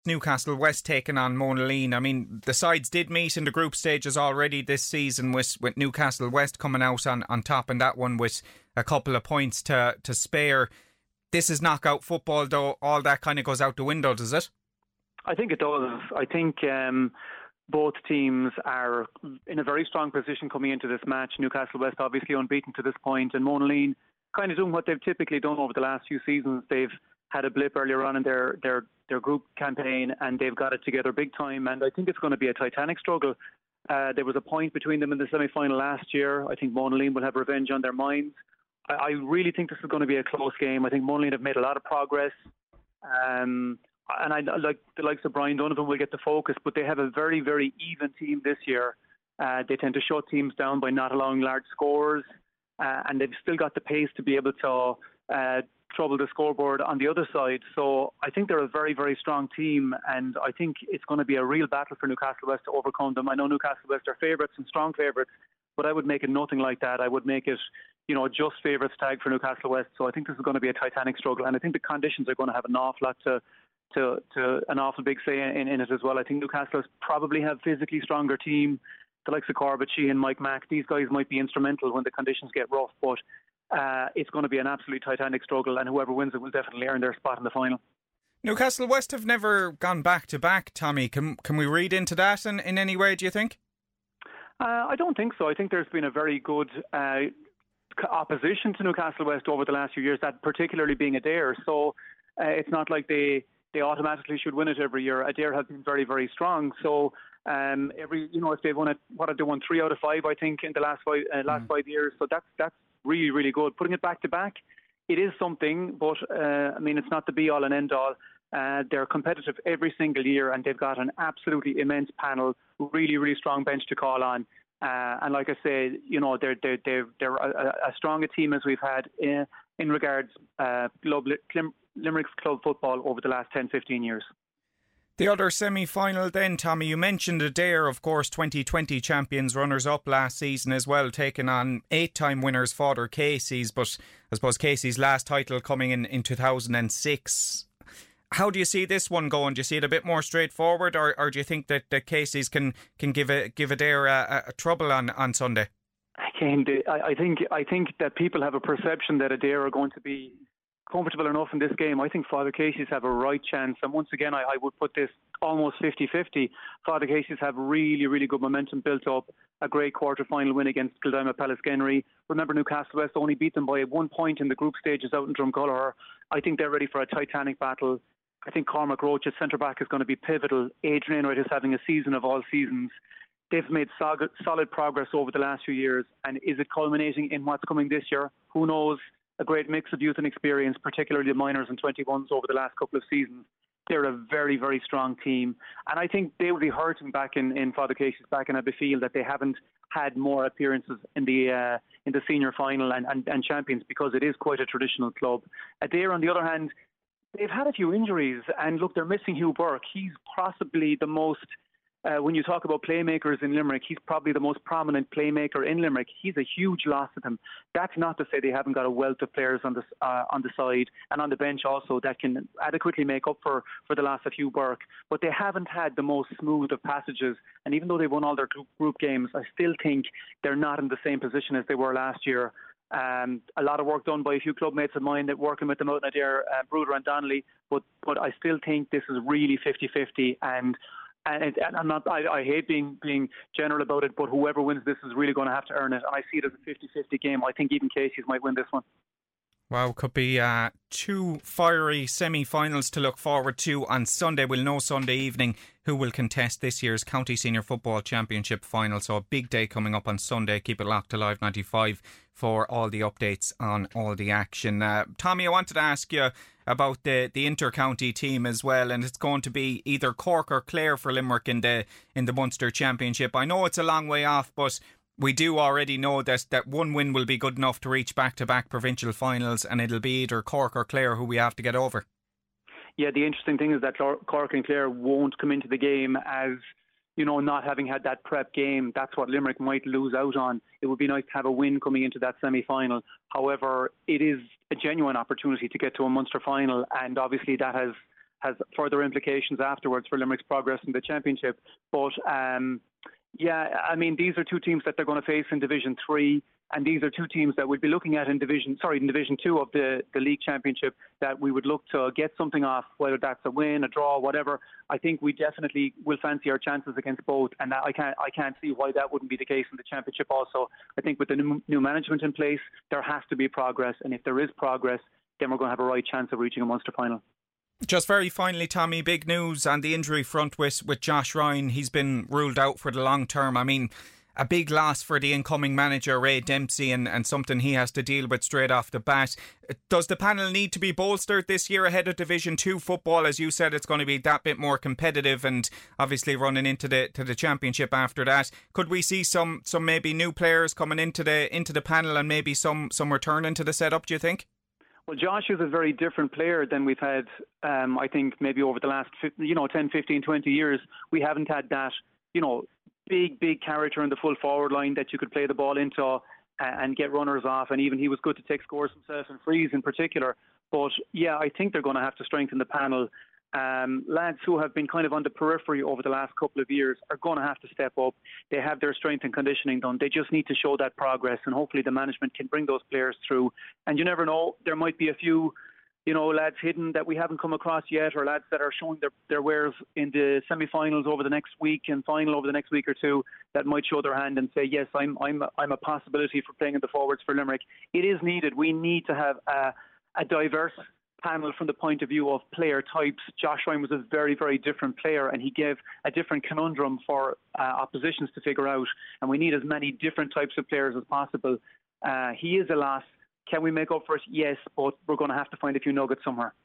Newcastle West taking on Monaleen. I mean, the sides did meet in the group stages already this season with Newcastle West coming out on top in that one with a couple of points to spare. This is knockout football, though. All that kind of goes out the window, does it? I think it does. I think both teams are in a very strong position coming into this match. Newcastle West obviously unbeaten to this point, and Monaleen kind of doing what they've typically done over the last few seasons. They've had a blip earlier on in their group campaign, and they've got it together big time, and I think it's going to be a titanic struggle. There was a point between them in the semi-final last year. I think Monaleen will have revenge on their minds. I really think this is going to be a close game. I think Monaleen have made a lot of progress. And I like the likes of Brian Donovan will get the focus, but they have a very, very even team this year. They tend to shut teams down by not allowing large scores, and they've still got the pace to be able to trouble the scoreboard on the other side. So I think they're a very, very strong team, and I think it's going to be a real battle for Newcastle West to overcome them. I know Newcastle West are favourites and strong favourites, but I would make it nothing like that. I would make it, just favourites tag for Newcastle West. So I think this is going to be a titanic struggle, and I think the conditions are going to have an awful lot to an awful big say in it as well. I think Newcastle probably have physically stronger team. The likes of Corbett, Sheehan, Mike Mack, these guys might be instrumental when the conditions get rough, but it's going to be an absolute titanic struggle, and whoever wins it will definitely earn their spot in the final. Newcastle West have never gone back to back, Tommy. Can we read into that in any way, do you think? I don't think so. I think there's been a very good opposition to Newcastle West over the last few years, that particularly being Adair. So it's not like they automatically should win it every year. Adair have been very, very strong. So if they've won it, what have they won? 3 out of 5, I think, in the last 5 years. So that's really, really good. Putting it back to back, it is something, but it's not the be all and end all. They're competitive every single year, and they've got an absolutely immense panel, really, really strong bench to call on. And like I say, they're as strong a team as we've had in regards Limerick's club football over the last 10-15 years. The other semi-final then, Tommy, you mentioned Adair, of course, 2020 champions, runners-up last season as well, taking on 8-time winners Father Casey's, but I suppose Casey's last title coming in 2006. How do you see this one going? Do you see it a bit more straightforward, or do you think that Casey's can give Adair a trouble on Sunday? I think that people have a perception that Adair are going to be comfortable enough in this game. I think Father Casey's have a right chance, and once again I would put this almost 50-50. Father Casey's have really, really good momentum built up, a great quarter-final win against Kildima Pallaskenry. Remember, Newcastle West only beat them by 1 point in the group stages out in Drumcolor. I think they're ready for a titanic battle. I think Cormac Roach at centre-back is going to be pivotal. Adrian Enright is having a season of all seasons. They've made solid progress over the last few years, and is it culminating in what's coming this year? Who knows? A great mix of youth and experience, particularly the minors and 21s over the last couple of seasons. They're a very, very strong team. And I think they will be hurting back in Father Casey's back in Abbeyfield that they haven't had more appearances in the senior final and champions, because it is quite a traditional club. Adair, on the other hand, they've had a few injuries, and look, they're missing Hugh Burke. He's possibly the most, when you talk about playmakers in Limerick, he's probably the most prominent playmaker in Limerick. He's a huge loss to them. That's not to say they haven't got a wealth of players on the side and on the bench also that can adequately make up for the loss of Hugh Burke. But they haven't had the most smooth of passages, and even though they won all their group games, I still think they're not in the same position as they were last year. A lot of work done by a few club mates of mine that working with them out in Adair, Bruder and Donnelly, but I still think this is really 50-50, and I hate being general about it, but whoever wins this is really going to have to earn it, and I see it as a 50-50 game. I think even Casey's might win this one. Wow, could be 2 fiery semi-finals to look forward to on Sunday. We'll know Sunday evening who will contest this year's County Senior Football Championship final. So a big day coming up on Sunday. Keep it locked to Live 95 for all the updates on all the action. Tommy, I wanted to ask you about the inter-county team as well, and it's going to be either Cork or Clare for Limerick in the Munster Championship. I know it's a long way off, but we do already know that one win will be good enough to reach back-to-back provincial finals, and it'll be either Cork or Clare who we have to get over. Yeah, the interesting thing is that Cork and Clare won't come into the game as, not having had that prep game. That's what Limerick might lose out on. It would be nice to have a win coming into that semi-final. However, it is a genuine opportunity to get to a Munster final, and obviously that has has further implications afterwards for Limerick's progress in the championship. But these are two teams that they're going to face in Division 3, and these are two teams that we'd be looking at in Division 2 of the League Championship that we would look to get something off, whether that's a win, a draw, whatever. I think we definitely will fancy our chances against both, and I can't see why that wouldn't be the case in the championship also. I think with the new management in place, there has to be progress, and if there is progress, then we're going to have a right chance of reaching a Munster final. Just very finally, Tommy, big news on the injury front with Josh Ryan. He's been ruled out for the long term. I mean, a big loss for the incoming manager, Ray Dempsey, and something he has to deal with straight off the bat. Does the panel need to be bolstered this year ahead of Division 2 football? As you said, it's going to be that bit more competitive and obviously running into the championship after that. Could we see some maybe new players coming into the panel and maybe some returning to the setup, do you think? Well, Josh is a very different player than we've had, I think, maybe over the last 10, 15, 20 years. We haven't had that, big character in the full forward line that you could play the ball into and get runners off. And even he was good to take scores himself and frees in particular. But, yeah, I think they're going to have to strengthen the panel. Lads who have been kind of on the periphery over the last couple of years are going to have to step up. They have their strength and conditioning done. They just need to show that progress, and hopefully the management can bring those players through. And you never know, there might be a few, lads hidden that we haven't come across yet, or lads that are showing their wares in the semi-finals over the next week and final over the next week or two that might show their hand and say, yes, I'm a possibility for playing in the forwards for Limerick. It is needed. We need to have a diverse panel from the point of view of player types. Josh Ryan was a very, very different player, and he gave a different conundrum for oppositions to figure out, and we need as many different types of players as possible. He is a loss. Can we make up for it? Yes, but we're going to have to find a few nuggets somewhere.